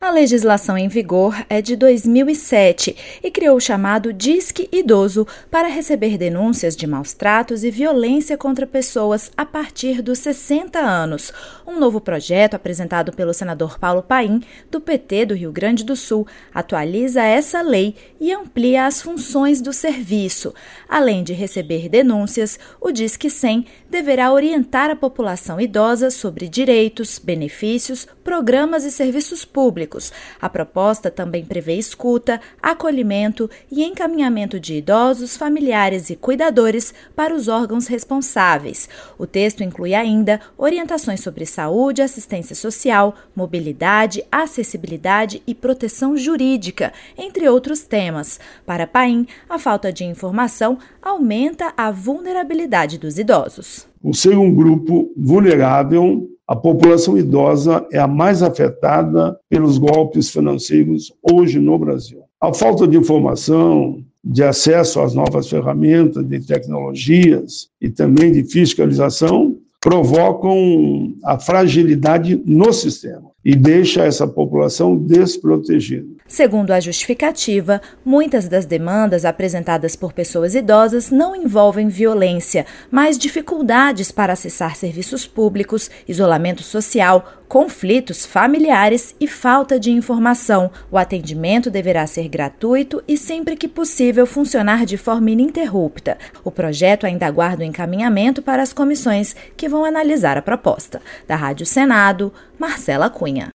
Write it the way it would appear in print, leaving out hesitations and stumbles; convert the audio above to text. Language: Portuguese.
A legislação em vigor é de 2007 e criou o chamado Disque Idoso para receber denúncias de maus-tratos e violência contra pessoas a partir dos 60 anos. Um novo projeto apresentado pelo senador Paulo Paim, do PT do Rio Grande do Sul, atualiza essa lei e amplia as funções do serviço. Além de receber denúncias, o Disque 100 deverá orientar a população idosa sobre direitos, benefícios, programas e serviços públicos. A proposta também prevê escuta, acolhimento e encaminhamento de idosos, familiares e cuidadores para os órgãos responsáveis. O texto inclui ainda orientações sobre saúde, assistência social, mobilidade, acessibilidade e proteção jurídica, entre outros temas. Para Paim, a falta de informação aumenta a vulnerabilidade dos idosos. Por ser um grupo vulnerável, a população idosa é a mais afetada pelos golpes financeiros hoje no Brasil. A falta de informação, de acesso às novas ferramentas de tecnologias e também de fiscalização provocam a fragilidade no sistema e deixa essa população desprotegida. Segundo a justificativa, muitas das demandas apresentadas por pessoas idosas não envolvem violência, mas dificuldades para acessar serviços públicos, isolamento social, conflitos familiares e falta de informação. O atendimento deverá ser gratuito e, sempre que possível, funcionar de forma ininterrupta. O projeto ainda aguarda o encaminhamento para as comissões que vão analisar a proposta. Da Rádio Senado, Marcela Cunha.